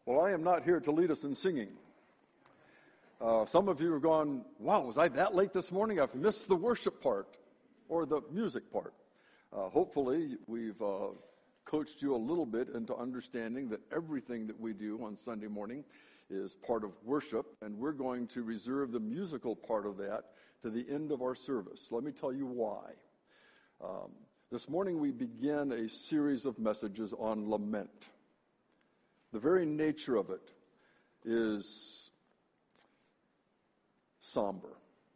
Well, I am not here to lead us in singing. Some of you have gone, wow, was I that late this morning? I've missed the worship part or the music part. Hopefully, we've coached you a little bit into understanding that everything that we do on Sunday morning is part of worship, and we're going to reserve the musical part of that to the end of our service. Let me tell you why. This morning we begin a series of messages on lament. The very nature of it is somber.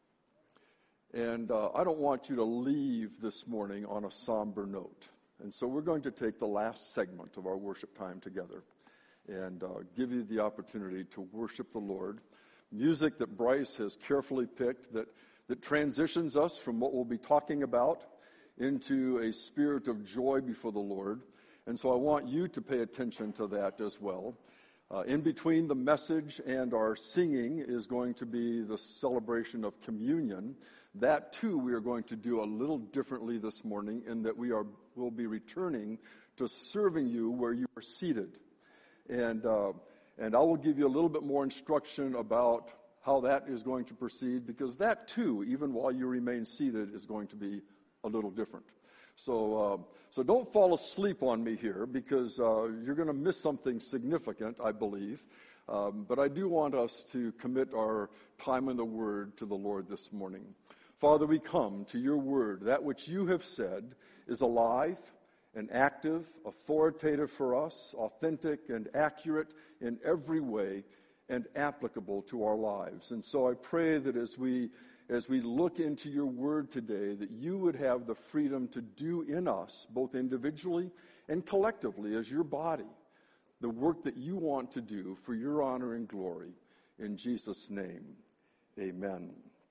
And I don't want you to leave this morning on a somber note. And so we're going to take the last segment of our worship time together and give you the opportunity to worship the Lord. Music that Bryce has carefully picked that transitions us from what we'll be talking about into a spirit of joy before the Lord. And so I want you to pay attention to that as well. In between the message and our singing is going to be the celebration of communion. That too we are going to do a little differently this morning in that we'll be returning to serving you where you are seated. And I will give you a little bit more instruction about how that is going to proceed, because that too, even while you remain seated, is going to be a little different. So don't fall asleep on me here, because you're going to miss something significant, I believe. But I do want us to commit our time in the Word to the Lord this morning. Father, we come to your Word. That which you have said is alive and active, authoritative for us, authentic and accurate in every way, and applicable to our lives. And so I pray that as we look into your word today, that you would have the freedom to do in us, both individually and collectively as your body, the work that you want to do for your honor and glory. In Jesus' name, amen.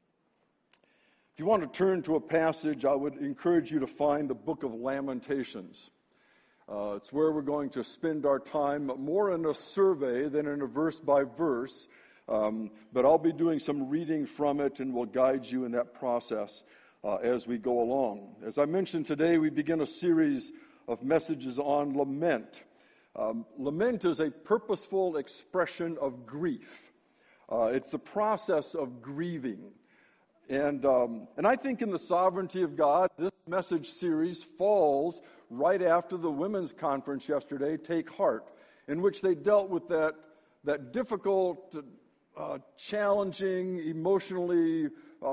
If you want to turn to a passage, I would encourage you to find the book of Lamentations. It's where we're going to spend our time, more in a survey than in a verse by verse. But I'll be doing some reading from it, and will guide you in that process as we go along. As I mentioned today, we begin a series of messages on lament. Lament is a purposeful expression of grief. It's a process of grieving. And I think in the sovereignty of God, this message series falls right after the women's conference yesterday, Take Heart, in which they dealt with that difficult, challenging, emotionally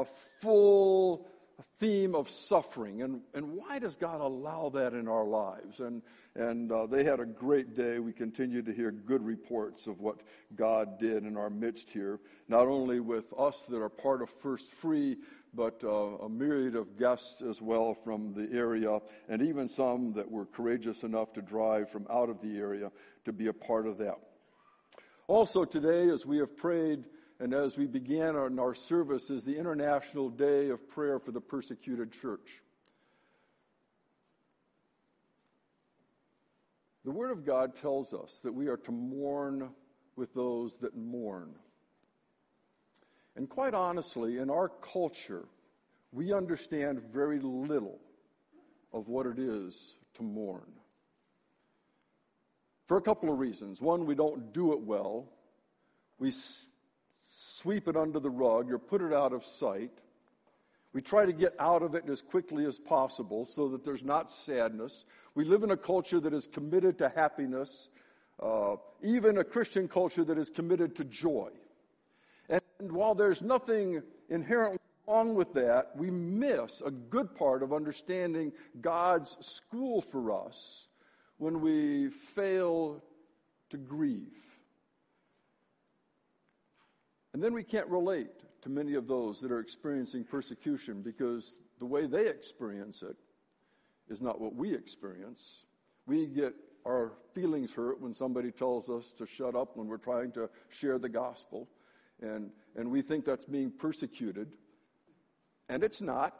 full theme of suffering. And why does God allow that in our lives? And they had a great day. We continue to hear good reports of what God did in our midst here, not only with us that are part of First Free, but a myriad of guests as well from the area, and even some that were courageous enough to drive from out of the area to be a part of that. Also today, as we have prayed and as we began our service, is the International Day of Prayer for the Persecuted Church. The Word of God tells us that we are to mourn with those that mourn. And quite honestly, in our culture, we understand very little of what it is to mourn. For a couple of reasons. One, we don't do it well. We sweep it under the rug or put it out of sight. We try to get out of it as quickly as possible so that there's not sadness. We live in a culture that is committed to happiness, even a Christian culture that is committed to joy. And while there's nothing inherently wrong with that, we miss a good part of understanding God's school for us when we fail to grieve. And then we can't relate to many of those that are experiencing persecution, because the way they experience it is not what we experience. We get our feelings hurt when somebody tells us to shut up when we're trying to share the gospel. And we think that's being persecuted. And it's not.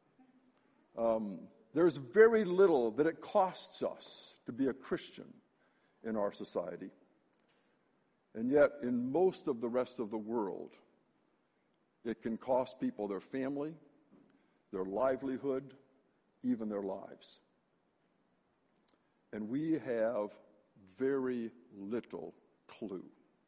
There's very little that it costs us to be a Christian in our society. And yet, in most of the rest of the world, it can cost people their family, their livelihood, even their lives. And we have very little clue.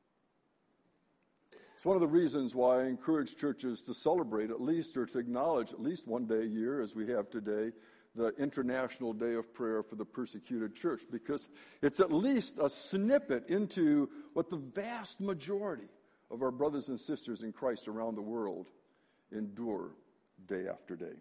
It's one of the reasons why I encourage churches to celebrate at least, or to acknowledge at least one day a year, as we have today, the International Day of Prayer for the Persecuted Church, because it's at least a snippet into what the vast majority of our brothers and sisters in Christ around the world endure day after day.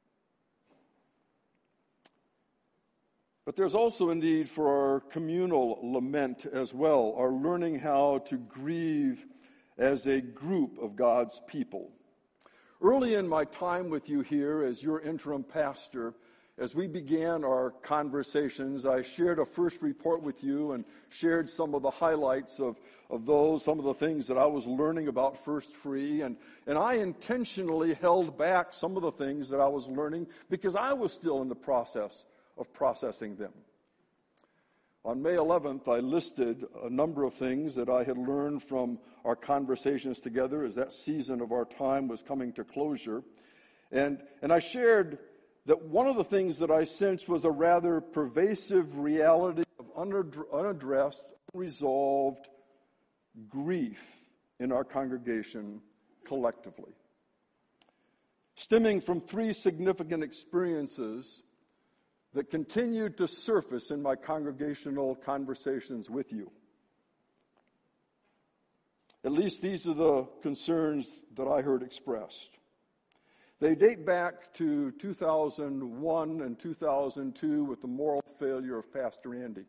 But there's also a need for our communal lament as well, our learning how to grieve as a group of God's people. Early in my time with you here as your interim pastor, as we began our conversations, I shared a first report with you and shared some of the highlights of those, some of the things that I was learning about First Free. And I intentionally held back some of the things that I was learning because I was still in the process of processing them. On May 11th, I listed a number of things that I had learned from our conversations together as that season of our time was coming to closure. And I shared that one of the things that I sensed was a rather pervasive reality of unaddressed, unresolved grief in our congregation collectively, stemming from three significant experiences that continued to surface in my congregational conversations with you. At least these are the concerns that I heard expressed. They date back to 2001 and 2002 with the moral failure of Pastor Andy.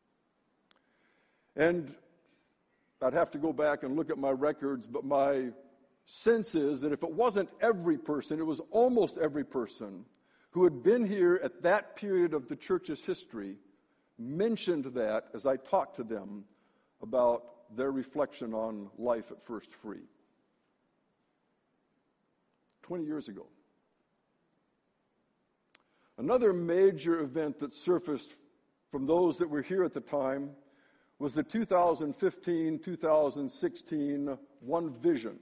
And I'd have to go back and look at my records, but my sense is that if it wasn't every person, it was almost every person who had been here at that period of the church's history mentioned that as I talked to them about their reflection on life at First Free. 20 years ago. Another major event that surfaced from those that were here at the time was the 2015-2016 One Vision.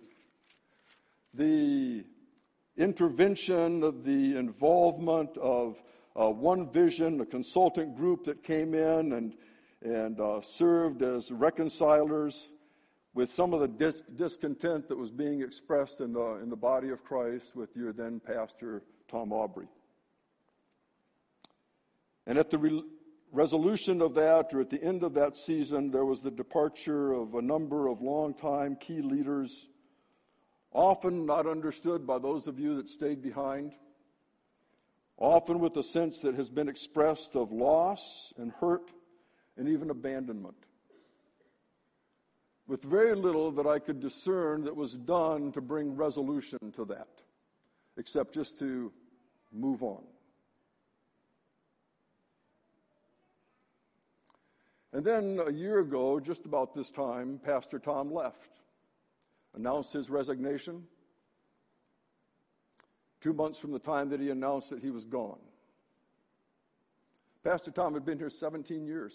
The intervention of the involvement of One Vision, a consultant group that came in and served as reconcilers with some of the discontent that was being expressed in the body of Christ with your then pastor, Tom Aubrey. And at the resolution of that, or at the end of that season, there was the departure of a number of longtime key leaders, often not understood by those of you that stayed behind, often with a sense that has been expressed of loss and hurt and even abandonment, with very little that I could discern that was done to bring resolution to that, except just to move on. And then a year ago, just about this time, Pastor Tom left, announced his resignation. 2 months from the time that he announced that he was gone. Pastor Tom had been here 17 years.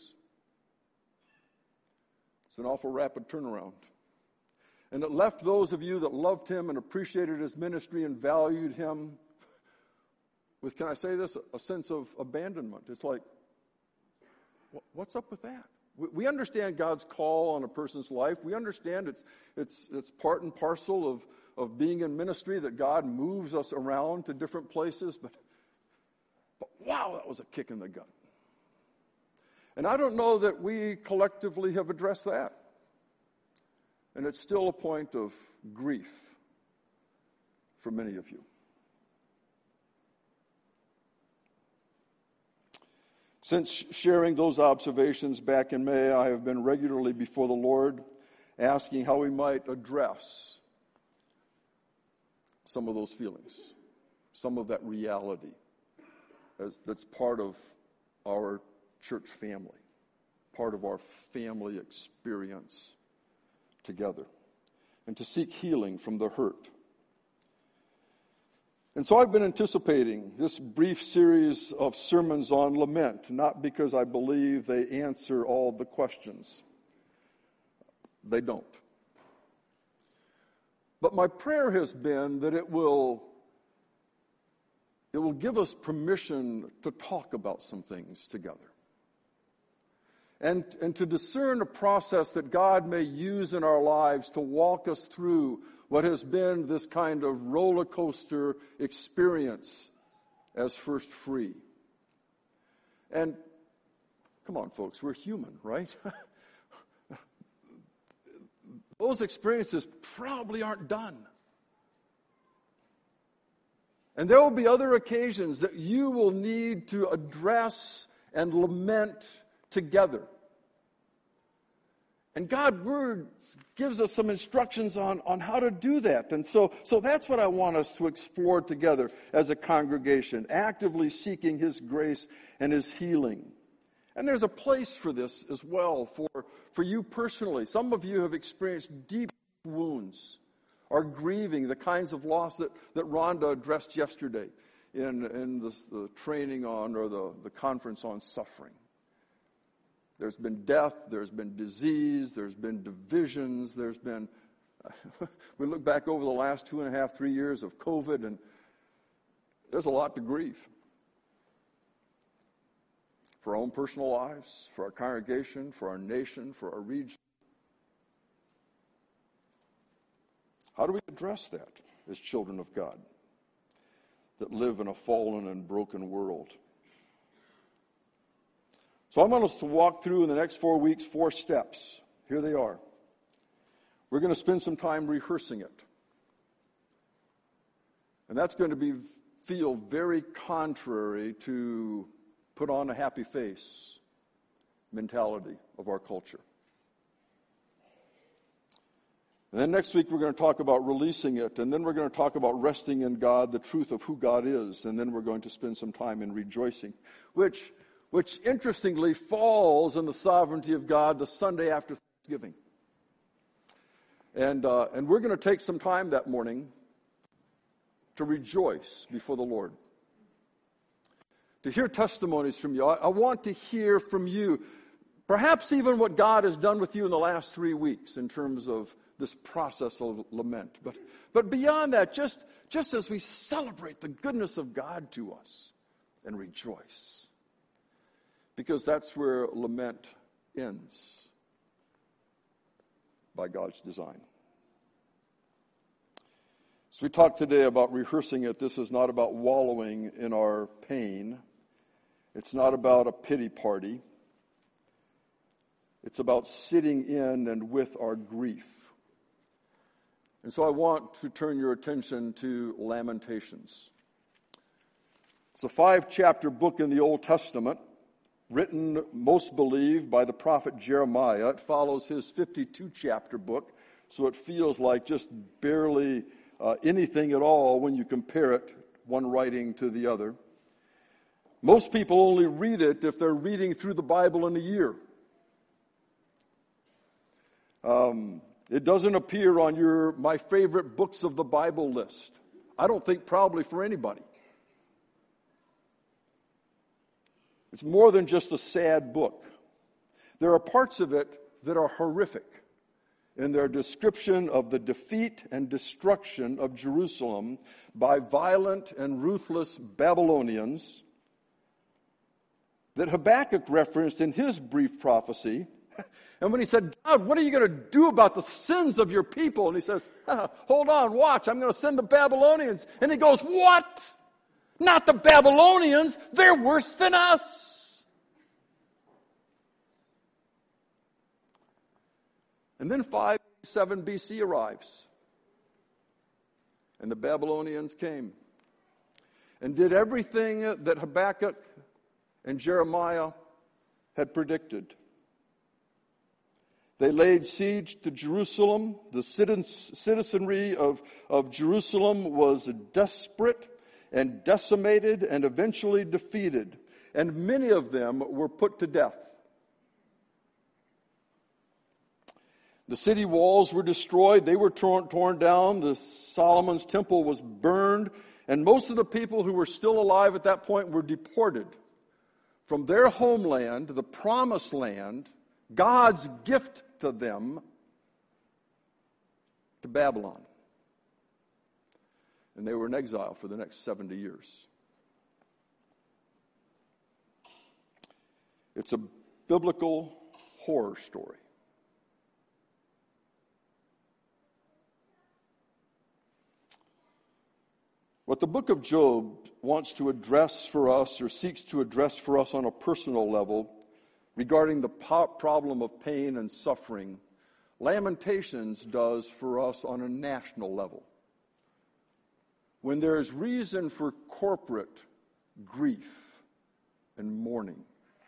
It's an awful rapid turnaround. And it left those of you that loved him and appreciated his ministry and valued him with, can I say this, a sense of abandonment. It's like, what's up with that? We understand God's call on a person's life. We understand it's part and parcel of being in ministry, that God moves us around to different places. But wow, that was a kick in the gut. And I don't know that we collectively have addressed that. And it's still a point of grief for many of you. Since sharing those observations back in May, I have been regularly before the Lord asking how we might address some of those feelings, some of that reality that's part of our church family, part of our family experience together, and to seek healing from the hurt. And so I've been anticipating this brief series of sermons on lament, not because I believe they answer all the questions. They don't. But my prayer has been that it will give us permission to talk about some things together. and to discern a process that God may use in our lives to walk us through what has been this kind of roller coaster experience as First Free. And come on, folks, we're human, right? Those experiences probably aren't done. And there will be other occasions that you will need to address and lament together. And God's Word gives us some instructions on how to do that. And so that's what I want us to explore together as a congregation, actively seeking His grace and His healing. And there's a place for this as well for you personally. Some of you have experienced deep wounds, are grieving the kinds of loss that Rhonda addressed yesterday in the training on, or the conference on suffering. There's been death, there's been disease, there's been divisions, there's been, we look back over the last 2.5, 3 years of COVID, and there's a lot to grieve. For our own personal lives, for our congregation, for our nation, for our region. How do we address that as children of God that live in a fallen and broken world? So I want us to walk through in the next 4 weeks 4 steps. Here they are. We're going to spend some time rehearsing it. And that's going to feel very contrary to put on a happy face mentality of our culture. And then next week we're going to talk about releasing it, and then we're going to talk about resting in God, the truth of who God is, and then we're going to spend some time in rejoicing, which interestingly falls in the sovereignty of God the Sunday after Thanksgiving. And we're going to take some time that morning to rejoice before the Lord. To hear testimonies from you. I want to hear from you, perhaps even what God has done with you in the last 3 weeks in terms of this process of lament. But beyond that, just as we celebrate the goodness of God to us and rejoice. Because that's where lament ends by God's design. So we talked today about rehearsing it. This is not about wallowing in our pain. It's not about a pity party. It's about sitting in and with our grief. And so I want to turn your attention to Lamentations. It's a 5-chapter book in the Old Testament, written, most believe, by the prophet Jeremiah. It follows his 52-chapter book, so it feels like just barely anything at all when you compare it, one writing to the other. Most people only read it if they're reading through the Bible in a year. It doesn't appear on your my favorite books of the Bible list. I don't think probably for anybody. It's more than just a sad book. There are parts of it that are horrific in their description of the defeat and destruction of Jerusalem by violent and ruthless Babylonians that Habakkuk referenced in his brief prophecy. And when he said, God, what are you going to do about the sins of your people? And he says, hold on, watch, I'm going to send the Babylonians. And he goes, what? Not the Babylonians, they're worse than us. And then 587 BC arrives. And the Babylonians came and did everything that Habakkuk and Jeremiah had predicted. They laid siege to Jerusalem. The citizenry of Jerusalem was desperate and decimated and eventually defeated. And many of them were put to death. The city walls were destroyed. They were torn down. The Solomon's temple was burned. And most of the people who were still alive at that point were deported from their homeland, the promised land, God's gift to them, to Babylon. And they were in exile for the next 70 years. It's a biblical horror story. What the book of Job wants to address for us, or seeks to address for us on a personal level, regarding the problem of pain and suffering, Lamentations does for us on a national level. When there is reason for corporate grief and mourning.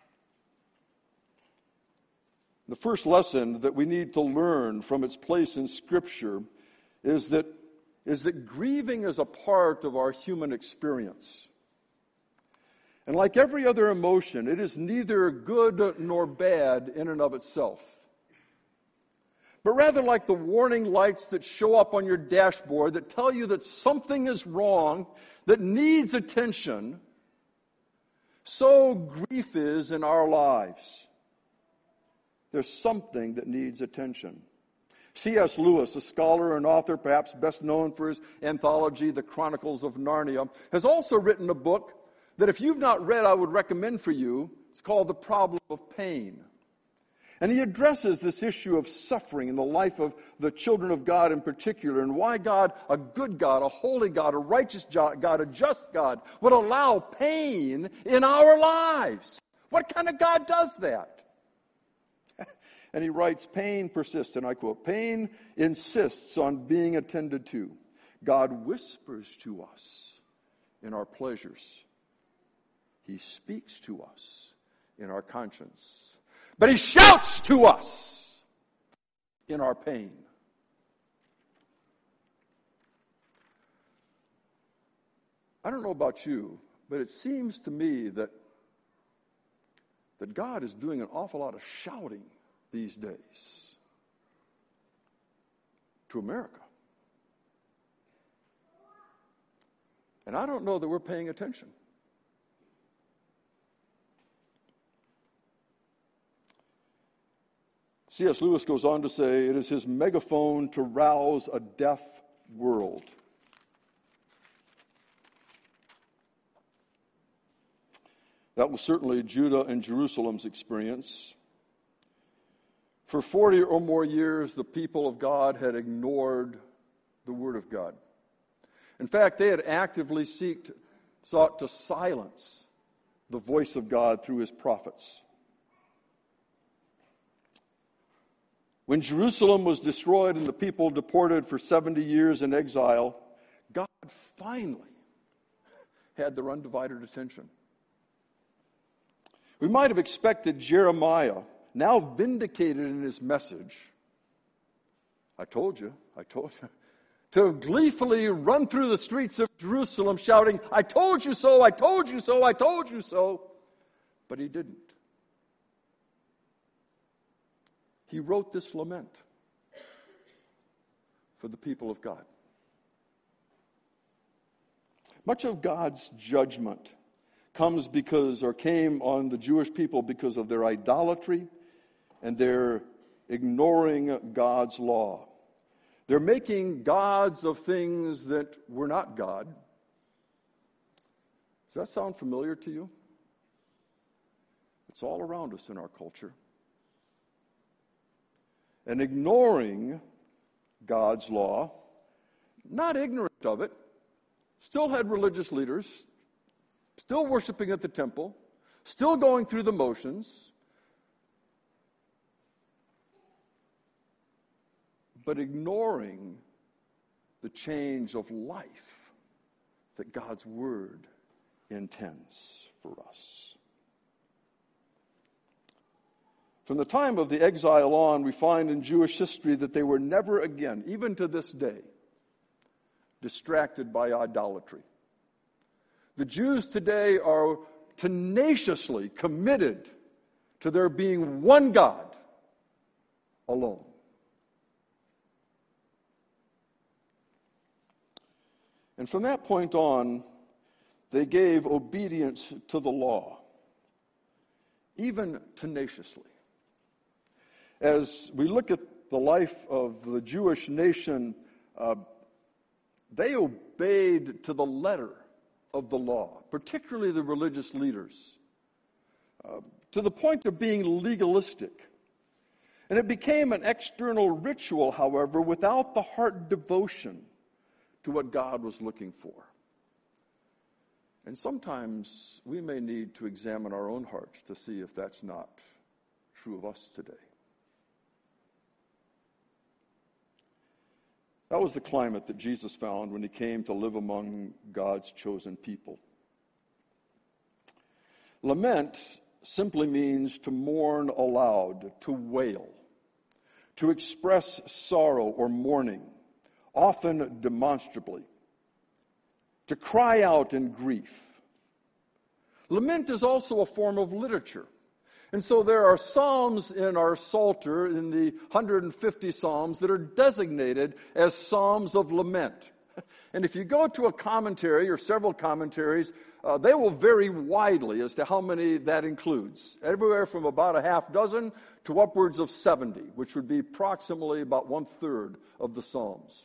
The first lesson that we need to learn from its place in Scripture is that grieving is a part of our human experience. And like every other emotion, it is neither good nor bad in and of itself. But rather like the warning lights that show up on your dashboard that tell you that something is wrong, that needs attention, so grief is in our lives. There's something that needs attention. C.S. Lewis, a scholar and author, perhaps best known for his anthology, The Chronicles of Narnia, has also written a book that if you've not read, I would recommend for you. It's called The Problem of Pain. And he addresses this issue of suffering in the life of the children of God in particular, and why God, a good God, a holy God, a righteous God, a just God, would allow pain in our lives. What kind of God does that? And he writes, pain persists, and I quote, pain insists on being attended to. God whispers to us in our pleasures. He speaks to us in our conscience. But he shouts to us in our pain. I don't know about you, but it seems to me that God is doing an awful lot of shouting these days to America. And I don't know that we're paying attention. C.S. Lewis goes on to say, it is his megaphone to rouse a deaf world. That was certainly Judah and Jerusalem's experience. For 40 or more years, the people of God had ignored the Word of God. In fact, they had actively sought to silence the voice of God through his prophets. When Jerusalem was destroyed and the people deported for 70 years in exile, God finally had their undivided attention. We might have expected Jeremiah, now vindicated in his message, I told you, to gleefully run through the streets of Jerusalem shouting, I told you so, I told you so, I told you so. But he didn't. He wrote this lament for the people of God. Much of God's judgment came on the Jewish people because of their idolatry and their ignoring God's law. They're making gods of things that were not God. Does that sound familiar to you? It's all around us in our culture. And ignoring God's law, not ignorant of it, still had religious leaders, still worshiping at the temple, still going through the motions, but ignoring the change of life that God's Word intends for us. From the time of the exile on, we find in Jewish history that they were never again, even to this day, distracted by idolatry. The Jews today are tenaciously committed to there being one God alone. And from that point on, they gave obedience to the law, even tenaciously. As we look at the life of the Jewish nation, they obeyed to the letter of the law, particularly the religious leaders, to the point of being legalistic. And it became an external ritual, however, without the heart devotion to what God was looking for. And sometimes we may need to examine our own hearts to see if that's not true of us today. That was the climate that Jesus found when he came to live among God's chosen people. Lament simply means to mourn aloud, to wail, to express sorrow or mourning, often demonstrably, to cry out in grief. Lament is also a form of literature. And so there are psalms in our Psalter, in the 150 psalms, that are designated as psalms of lament. And if you go to a commentary or several commentaries, they will vary widely as to how many that includes. Everywhere from about a half dozen to upwards of 70, which would be approximately about 1/3 of the psalms.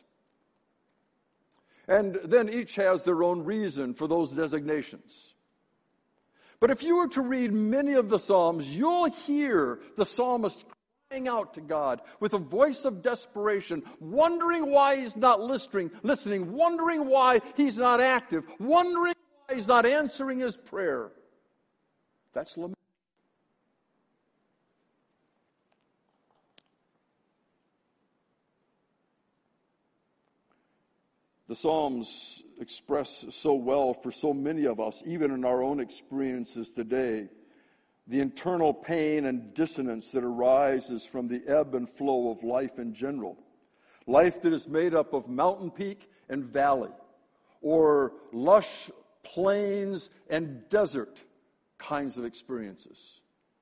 And then each has their own reason for those designations. But if you were to read many of the Psalms, you'll hear the psalmist crying out to God with a voice of desperation, wondering why he's not listening, wondering why he's not active, wondering why he's not answering his prayer. That's lament. The Psalms express so well for so many of us, even in our own experiences today, the internal pain and dissonance that arises from the ebb and flow of life in general. Life that is made up of mountain peak and valley, or lush plains and desert kinds of experiences.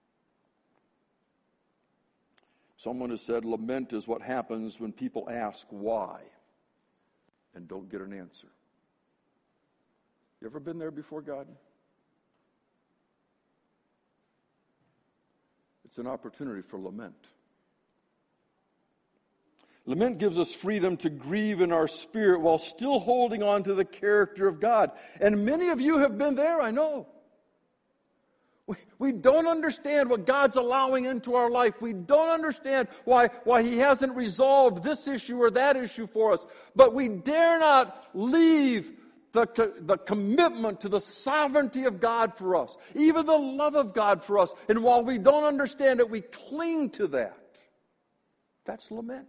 Someone has said lament is what happens when people ask why and don't get an answer. You ever been there before God? It's an opportunity for lament. Lament gives us freedom to grieve in our spirit while still holding on to the character of God. And many of you have been there, I know. We don't understand what God's allowing into our life. We don't understand why He hasn't resolved this issue or that issue for us. But we dare not leave the commitment to the sovereignty of God for us, even the love of God for us. And while we don't understand it, we cling to that. That's lament.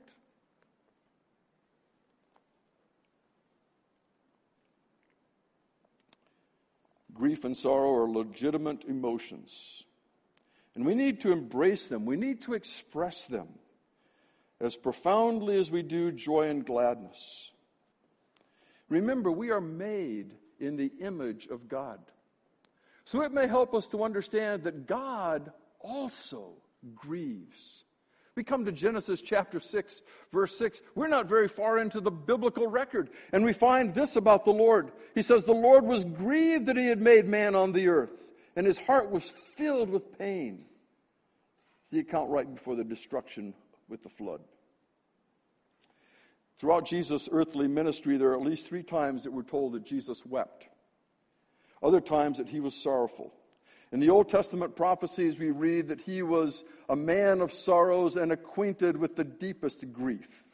Grief and sorrow are legitimate emotions. And we need to embrace them. We need to express them as profoundly as we do joy and gladness. Remember, we are made in the image of God. So it may help us to understand that God also grieves. We come to Genesis chapter 6, verse 6. We're not very far into the biblical record. And we find this about the Lord. He says, the Lord was grieved that He had made man on the earth, and His heart was filled with pain. It's the account right before the destruction with the flood. Throughout Jesus' earthly ministry, there are at least 3 times that we're told that Jesus wept. Other times that He was sorrowful. In the Old Testament prophecies, we read that He was a man of sorrows and acquainted with the deepest grief.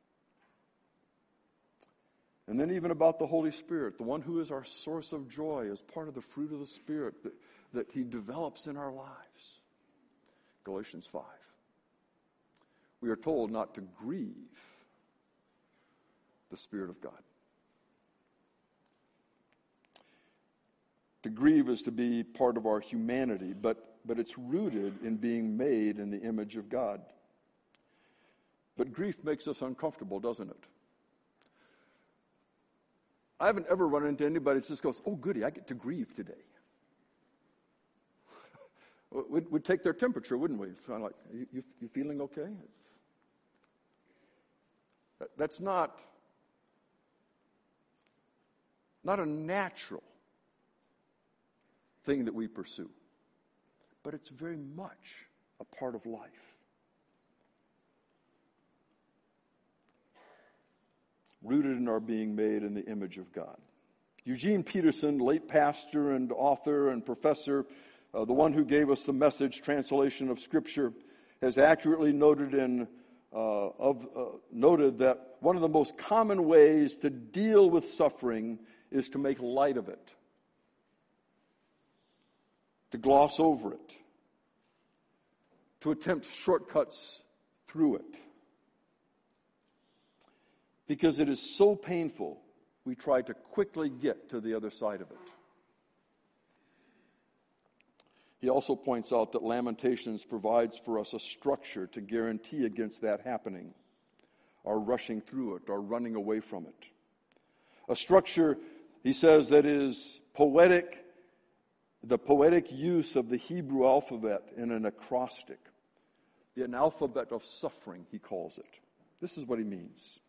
And then even about the Holy Spirit, the one who is our source of joy as part of the fruit of the Spirit that He develops in our lives. Galatians 5. We are told not to grieve the Spirit of God. To grieve is to be part of our humanity, but it's rooted in being made in the image of God. But grief makes us uncomfortable, doesn't it? I haven't ever run into anybody that just goes, oh, goody, I get to grieve today. We'd take their temperature, wouldn't we? It's kind of like, you feeling okay? That's not a natural thing that we pursue. But it's very much a part of life. Rooted in our being made in the image of God. Eugene Peterson, late pastor and author and professor, the one who gave us the Message translation of Scripture, has accurately noted noted that one of the most common ways to deal with suffering is to make light of it, to gloss over it, to attempt shortcuts through it. Because it is so painful, we try to quickly get to the other side of it. He also points out that Lamentations provides for us a structure to guarantee against that happening, or rushing through it, or running away from it. A structure, he says, that is poetic, the poetic use of the Hebrew alphabet in an acrostic. An alphabet of suffering, he calls it. This is what he means.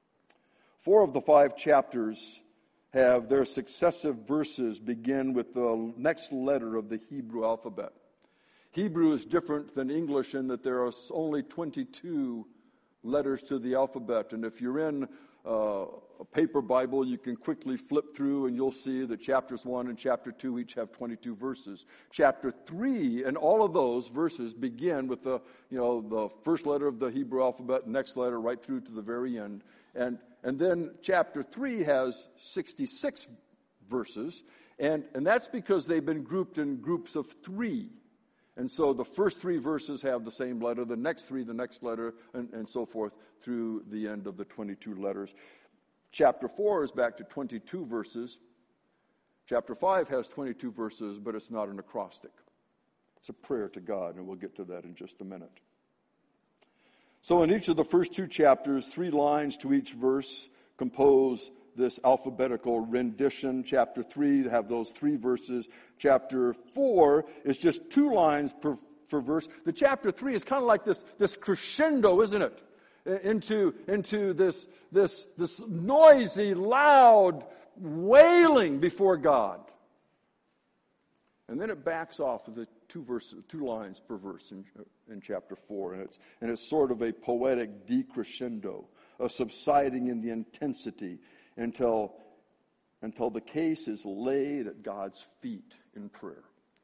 4 of the 5 chapters have their successive verses begin with the next letter of the Hebrew alphabet. Hebrew is different than English in that there are only 22 letters to the alphabet. And if you're in a paper Bible, you can quickly flip through and you'll see that chapters 1 and chapter 2 each have 22 verses. Chapter 3 and all of those verses begin with the first letter of the Hebrew alphabet, next letter right through to the very end. And then chapter 3 has 66 verses, and that's because they've been grouped in groups of 3. And so the first 3 verses have the same letter, the next 3, the next letter, and so forth through the end of the 22 letters. Chapter 4 is back to 22 verses. Chapter 5 has 22 verses, but it's not an acrostic. It's a prayer to God, and we'll get to that in just a minute. So in each of the first 2 chapters, 3 lines to each verse compose this alphabetical rendition. Chapter 3 have those 3 verses. Chapter 4 is just 2 lines per verse. The chapter 3 is kind of like this crescendo, isn't it? Into this noisy, loud wailing before God. And then it backs off with the 2 lines per verse in chapter 4, and it's sort of a poetic decrescendo, a subsiding in the intensity until the case is laid at God's feet in prayer.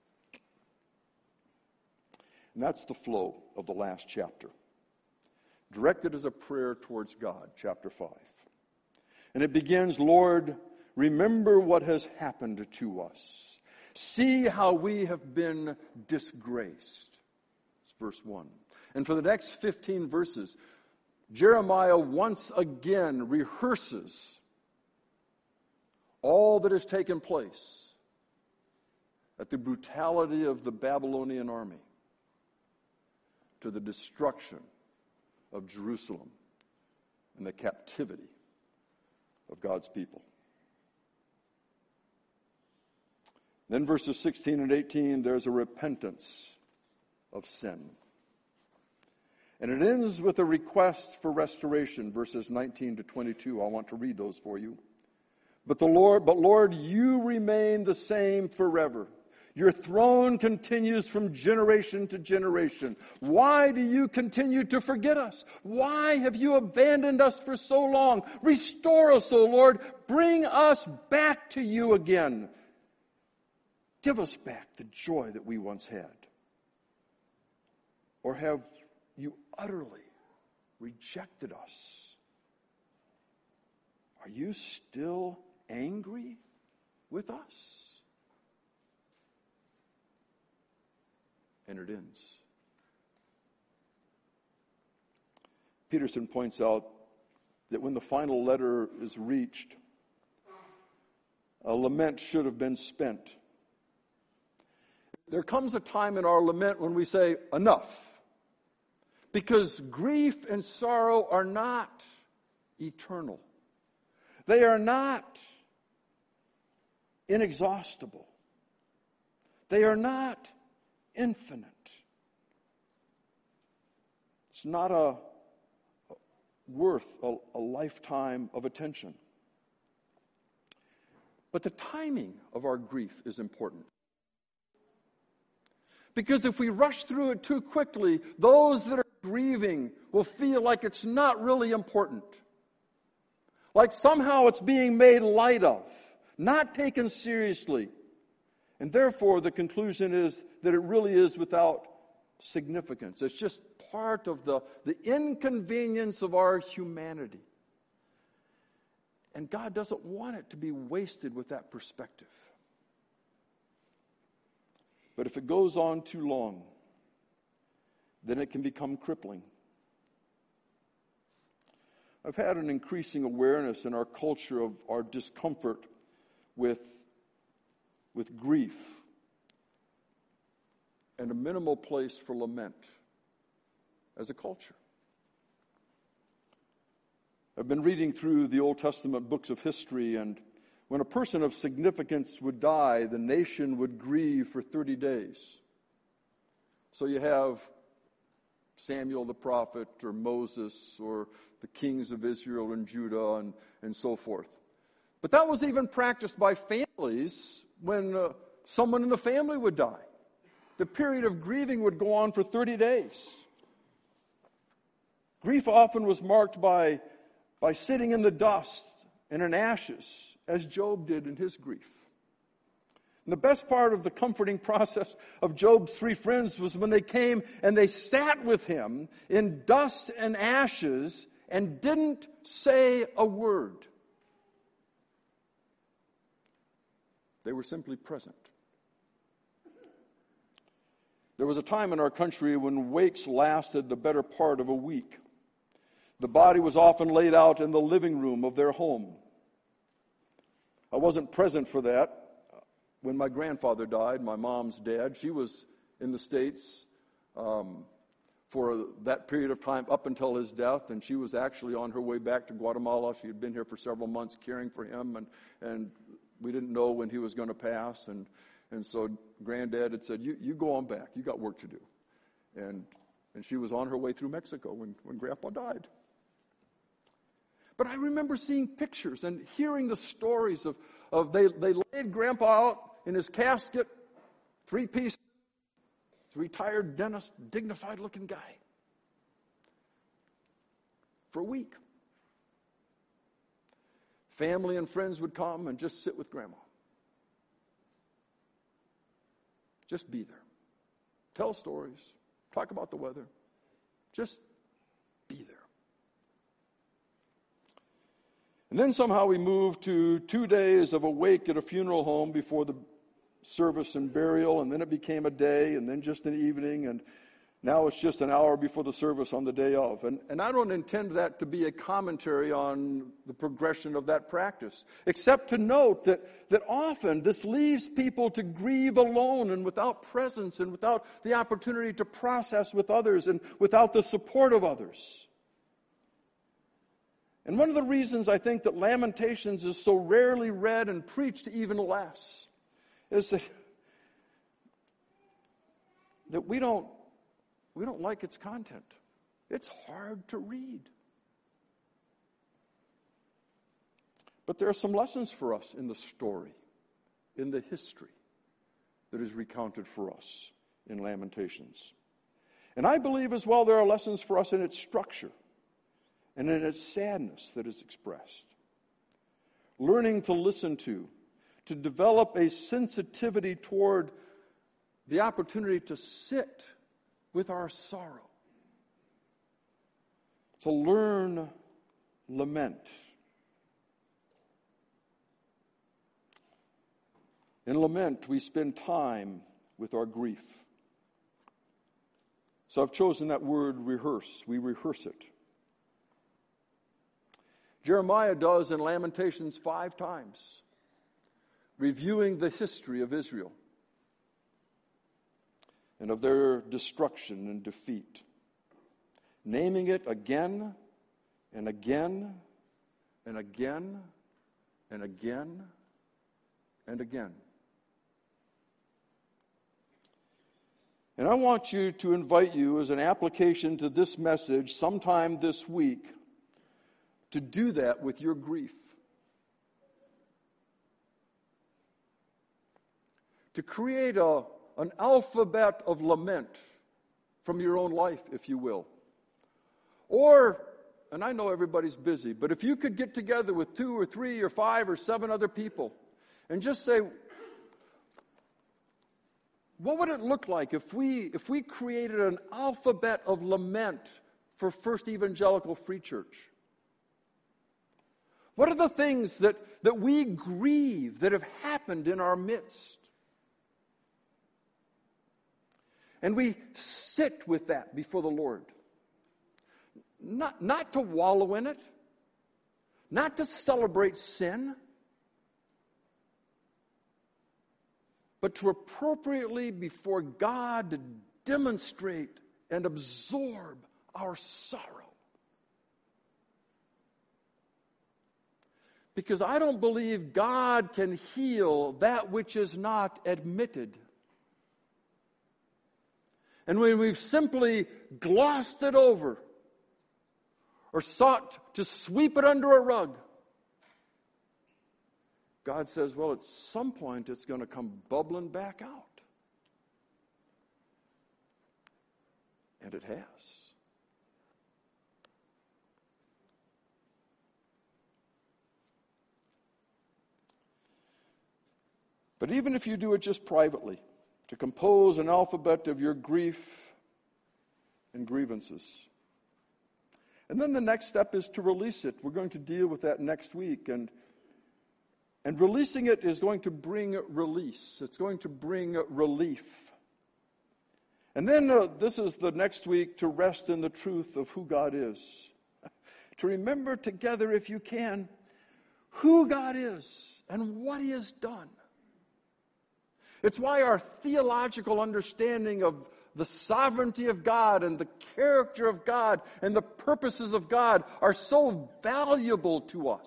And that's the flow of the last chapter, directed as a prayer towards God, chapter 5. And it begins, Lord, remember what has happened to us. See how we have been disgraced. It's verse 1. And for the next 15 verses, Jeremiah once again rehearses all that has taken place at the brutality of the Babylonian army to the destruction of Jerusalem and the captivity of God's people. Then verses 16 and 18, there's a repentance of sin. And it ends with a request for restoration, verses 19 to 22. I want to read those for you. But Lord, you remain the same forever. Your throne continues from generation to generation. Why do you continue to forget us? Why have you abandoned us for so long? Restore us, O Lord. Bring us back to you again. Give us back the joy that we once had. Or have you utterly rejected us? Are you still angry with us? And it ends. Peterson points out that when the final letter is reached, a lament should have been spent. There comes a time in our lament when we say, enough. Because grief and sorrow are not eternal. They are not inexhaustible. They are not infinite. It's not worth a lifetime of attention. But the timing of our grief is important. Because if we rush through it too quickly, those that are grieving will feel like it's not really important. Like somehow it's being made light of, not taken seriously. And therefore, the conclusion is that it really is without significance. It's just part of the inconvenience of our humanity. And God doesn't want it to be wasted with that perspective. But if it goes on too long, then it can become crippling. I've had an increasing awareness in our culture of our discomfort with grief and a minimal place for lament as a culture. I've been reading through the Old Testament books of history, and when a person of significance would die, the nation would grieve for 30 days. So you have Samuel the prophet, or Moses, or the kings of Israel and Judah, and so forth. But that was even practiced by families when someone in the family would die. The period of grieving would go on for 30 days. Grief often was marked by sitting in the dust and in ashes, as Job did in his grief. And the best part of the comforting process of Job's 3 friends was when they came and they sat with him in dust and ashes and didn't say a word. They were simply present. There was a time in our country when wakes lasted the better part of a week. The body was often laid out in the living room of their home. I wasn't present for that. When my grandfather died, my mom's dad, she was in the States for that period of time up until his death, and she was actually on her way back to Guatemala. She had been here for several months caring for him, and we didn't know when he was going to pass, and so Granddad had said, you go on back. You got work to do. And she was on her way through Mexico when Grandpa died. But I remember seeing pictures and hearing the stories of they laid Grandpa out in his casket, 3-piece, retired dentist, dignified-looking guy, for a week. Family and friends would come and just sit with Grandma. Just be there. Tell stories. Talk about the weather. Just be there. And then somehow we moved to 2 days of a wake at a funeral home before the service and burial, and then it became a day, and then just an evening, and now it's just an hour before the service on the day of. And I don't intend that to be a commentary on the progression of that practice, except to note that often this leaves people to grieve alone and without presence and without the opportunity to process with others and without the support of others. And one of the reasons I think that Lamentations is so rarely read and preached even less is that we don't like its content. It's hard to read. But there are some lessons for us in the story, in the history that is recounted for us in Lamentations. And I believe as well there are lessons for us in its structure and in its sadness that is expressed. Learning to listen to develop a sensitivity toward the opportunity to sit with our sorrow, to learn lament. In lament, we spend time with our grief. So I've chosen that word rehearse. We rehearse it. Jeremiah does in Lamentations 5 times, reviewing the history of Israel and of their destruction and defeat, naming it again and again and again and again and again. And I want to invite you as an application to this message sometime this week to do that with your grief. To create an alphabet of lament from your own life, if you will. Or, and I know everybody's busy, but if you could get together with 2 or 3 or 5 or 7 other people and just say, What would it look like if we created an alphabet of lament for First Evangelical Free Church? What are the things that we grieve that have happened in our midst? And we sit with that before the Lord. Not to wallow in it, not to celebrate sin, but to appropriately before God to demonstrate and absorb our sorrow. Because I don't believe God can heal that which is not admitted. And when we've simply glossed it over or sought to sweep it under a rug, God says, well, at some point it's going to come bubbling back out. And it has. But even if you do it just privately, to compose an alphabet of your grief and grievances. And then the next step is to release it. We're going to deal with that next week. And releasing it is going to bring release. It's going to bring relief. And then this is the next week to rest in the truth of who God is. To remember together, if you can, who God is and what He has done. It's why our theological understanding of the sovereignty of God and the character of God and the purposes of God are so valuable to us.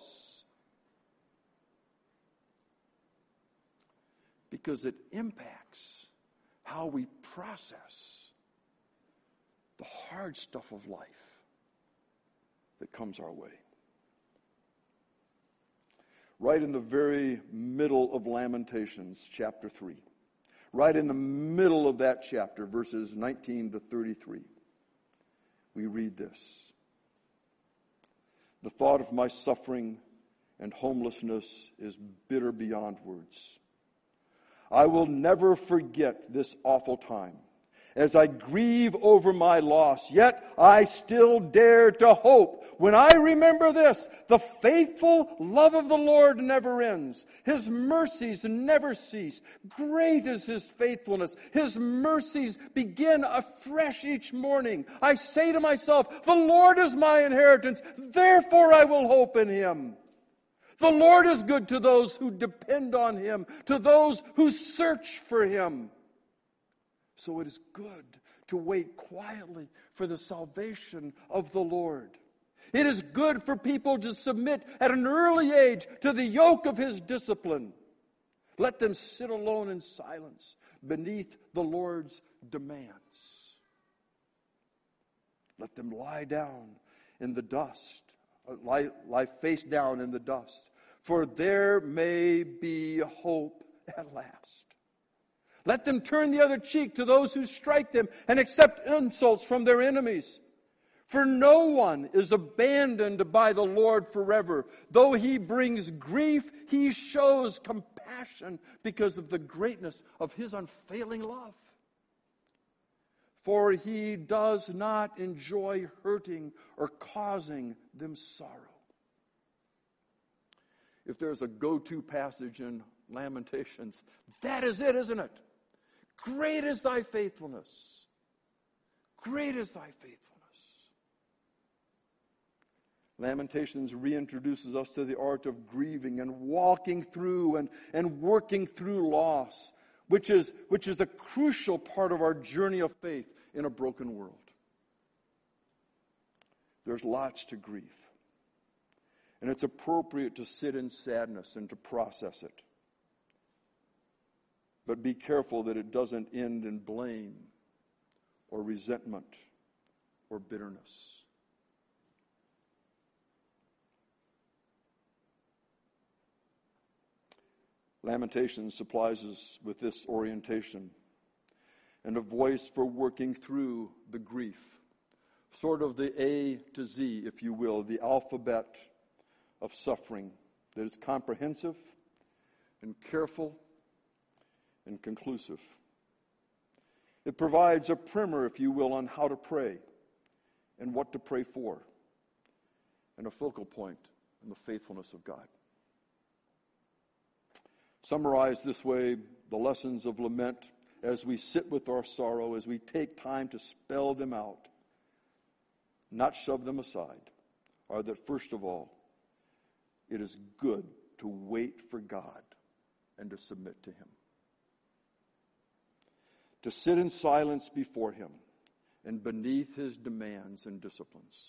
Because it impacts how we process the hard stuff of life that comes our way. Right in the very middle of Lamentations, chapter 3. Right in the middle of that chapter, verses 19 to 33. We read this. The thought of my suffering and homelessness is bitter beyond words. I will never forget this awful time. As I grieve over my loss, yet I still dare to hope. When I remember this, the faithful love of the Lord never ends. His mercies never cease. Great is His faithfulness. His mercies begin afresh each morning. I say to myself, the Lord is my inheritance, therefore I will hope in Him. The Lord is good to those who depend on Him, to those who search for Him. So it is good to wait quietly for the salvation of the Lord. It is good for people to submit at an early age to the yoke of His discipline. Let them sit alone in silence beneath the Lord's demands. Let them lie down in the dust, lie face down in the dust, for there may be hope at last. Let them turn the other cheek to those who strike them and accept insults from their enemies. For no one is abandoned by the Lord forever. Though He brings grief, He shows compassion because of the greatness of His unfailing love. For He does not enjoy hurting or causing them sorrow. If there's a go-to passage in Lamentations, that is it, isn't it? Great is thy faithfulness. Great is thy faithfulness. Lamentations reintroduces us to the art of grieving and walking through and working through loss, which is a crucial part of our journey of faith in a broken world. There's lots to grieve. And it's appropriate to sit in sadness and to process it. But be careful that it doesn't end in blame or resentment or bitterness. Lamentations supplies us with this orientation and a voice for working through the grief. Sort of the A to Z, if you will, the alphabet of suffering that is comprehensive and careful and conclusive. It provides a primer, if you will, on how to pray and what to pray for, and a focal point on the faithfulness of God. Summarized this way, the lessons of lament as we sit with our sorrow, as we take time to spell them out, not shove them aside, are that first of all, it is good to wait for God and to submit to Him. To sit in silence before Him and beneath His demands and disciplines.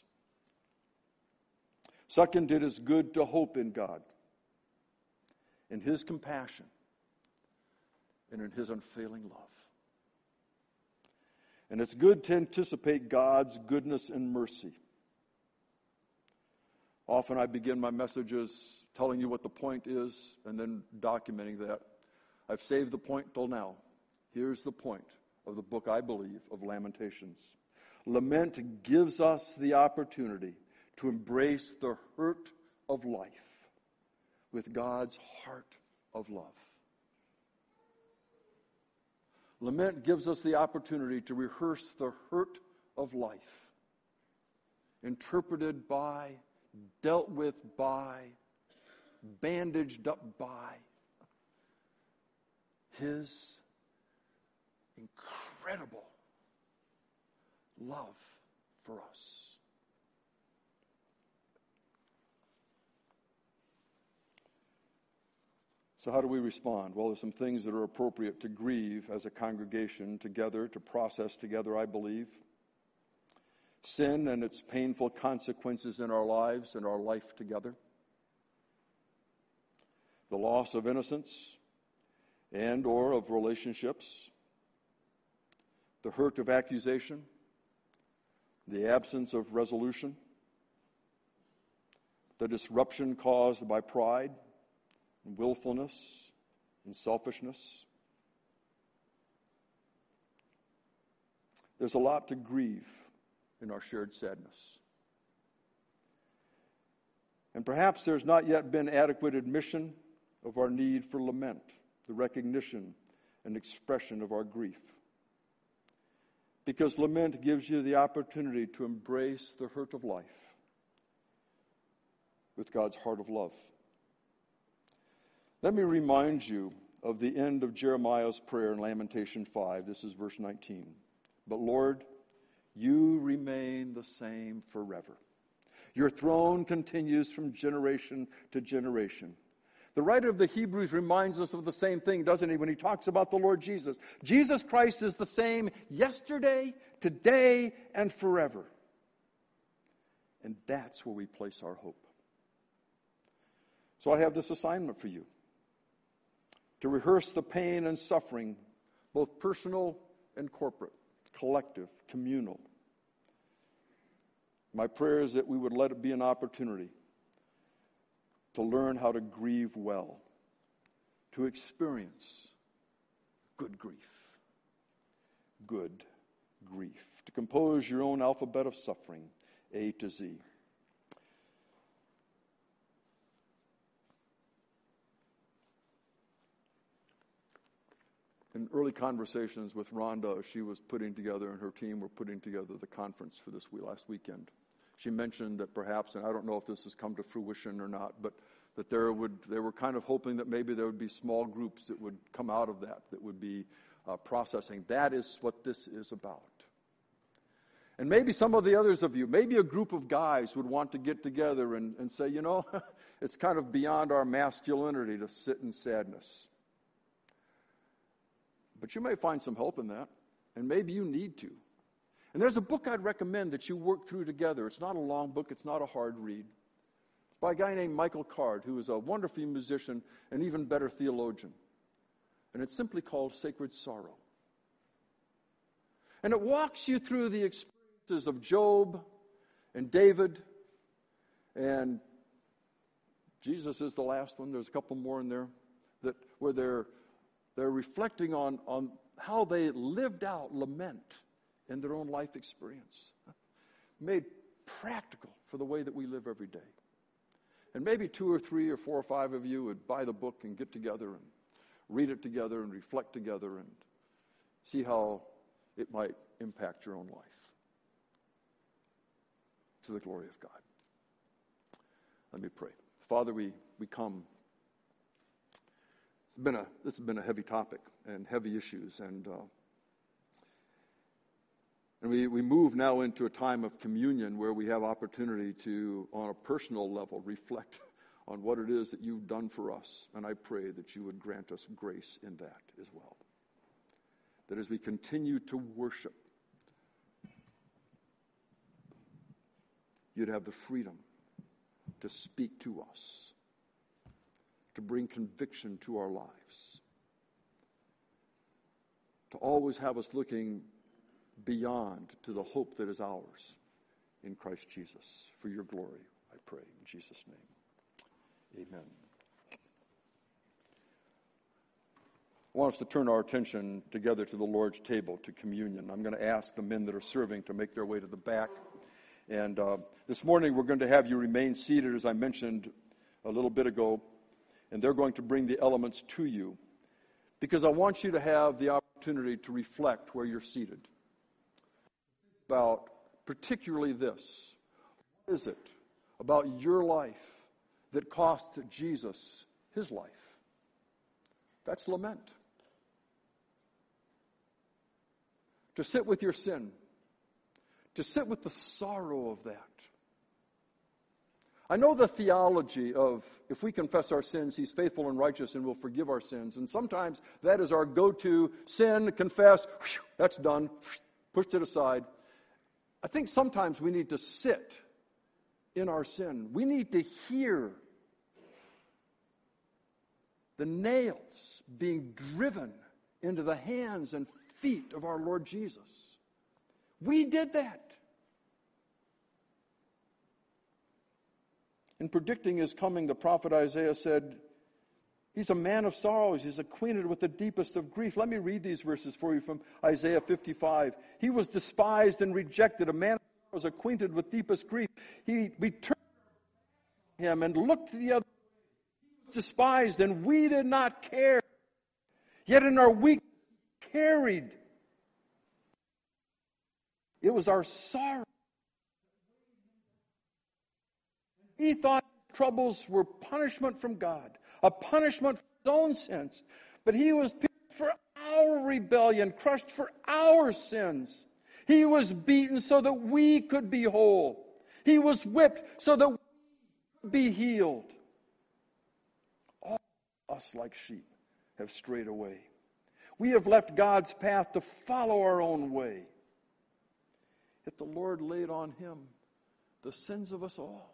Second, it is good to hope in God, in His compassion, and in His unfailing love. And it's good to anticipate God's goodness and mercy. Often I begin my messages telling you what the point is and then documenting that. I've saved the point till now. Here's the point of the book, I believe, of Lamentations. Lament gives us the opportunity to embrace the hurt of life with God's heart of love. Lament gives us the opportunity to rehearse the hurt of life, interpreted by, dealt with by, bandaged up by His incredible love for us. So how do we respond? Well, there's some things that are appropriate to grieve as a congregation together, to process together, I believe. Sin and its painful consequences in our lives and our life together. The loss of innocence and or of relationships. The hurt of accusation. The absence of resolution. The disruption caused by pride, and willfulness, and selfishness. There's a lot to grieve in our shared sadness. And perhaps there's not yet been adequate admission of our need for lament, the recognition and expression of our grief. Because lament gives you the opportunity to embrace the hurt of life with God's heart of love. Let me remind you of the end of Jeremiah's prayer in Lamentation 5. This is verse 19. But Lord, you remain the same forever. Your throne continues from generation to generation. The writer of the Hebrews reminds us of the same thing, doesn't he, when he talks about the Lord Jesus. Jesus Christ is the same yesterday, today, and forever. And that's where we place our hope. So I have this assignment for you. To rehearse the pain and suffering, both personal and corporate, collective, communal. My prayer is that we would let it be an opportunity to learn how to grieve well, to experience good grief. Good grief. To compose your own alphabet of suffering, A to Z. In early conversations with Rhonda, she was putting together, and her team were putting together the conference for this last weekend. She mentioned that perhaps, and I don't know if this has come to fruition or not, but that they were kind of hoping that maybe there would be small groups that would come out of that would be processing. That is what this is about. And maybe some of the others of you, maybe a group of guys would want to get together and say, you know, it's kind of beyond our masculinity to sit in sadness. But you may find some help in that, and maybe you need to. And there's a book I'd recommend that you work through together. It's not a long book. It's not a hard read. It's by a guy named Michael Card, who is a wonderful musician and even better theologian. And it's simply called Sacred Sorrow. And it walks you through the experiences of Job and David, and Jesus is the last one. There's a couple more in there where they're reflecting on how they lived out lament in their own life experience. Made practical for the way that we live every day. And maybe 2 or 3 or 4 or 5 of you would buy the book and get together and read it together and reflect together and see how it might impact your own life. To the glory of God. Let me pray. Father, we come. This has been a heavy topic and heavy issues, and we move now into a time of communion where we have opportunity to, on a personal level, reflect on what it is that you've done for us. And I pray that you would grant us grace in that as well. That as we continue to worship, you'd have the freedom to speak to us, to bring conviction to our lives, to always have us looking beyond to the hope that is ours in Christ Jesus. For your glory, I pray in Jesus' name. Amen. I want us to turn our attention together to the Lord's table, to communion. I'm going to ask the men that are serving to make their way to the back. And this morning we're going to have you remain seated, as I mentioned a little bit ago, and they're going to bring the elements to you, because I want you to have the opportunity to reflect where you're seated about particularly this. What is it about your life that cost Jesus his life? That's lament. To sit with your sin, to sit with the sorrow of that. I know the theology of if we confess our sins, he's faithful and righteous and will forgive our sins. And sometimes that is our go-to: sin, confess, whew, that's done, pushed it aside. I think sometimes we need to sit in our sin. We need to hear the nails being driven into the hands and feet of our Lord Jesus. We did that. In predicting his coming, the prophet Isaiah said, he's a man of sorrows. He's acquainted with the deepest of grief. Let me read these verses for you from Isaiah 55. He was despised and rejected, a man of sorrows, acquainted with deepest grief. We turned him and looked the other way. He was despised, and we did not care. Yet in our weakness, he carried. It was our sorrow. He thought troubles were punishment from God, a punishment for his own sins. But he was pierced for our rebellion, crushed for our sins. He was beaten so that we could be whole. He was whipped so that we could be healed. All of us, like sheep, have strayed away. We have left God's path to follow our own way. Yet the Lord laid on him the sins of us all.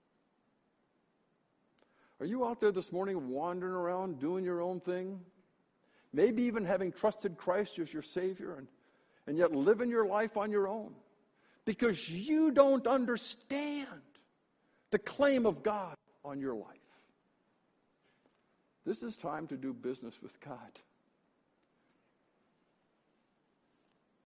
Are you out there this morning wandering around doing your own thing? Maybe even having trusted Christ as your Savior and yet living your life on your own because you don't understand the claim of God on your life. This is time to do business with God.